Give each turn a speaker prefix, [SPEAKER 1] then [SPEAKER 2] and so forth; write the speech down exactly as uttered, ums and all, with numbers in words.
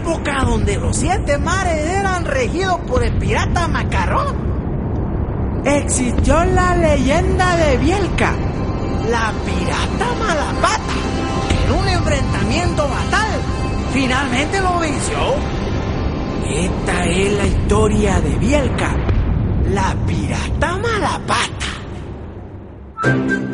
[SPEAKER 1] época donde los siete mares eran regidos por el pirata Macarrón, existió la leyenda de Bielka, la pirata Malapata, que en un enfrentamiento fatal finalmente lo venció. Esta es la historia de Bielka, la pirata Malapata.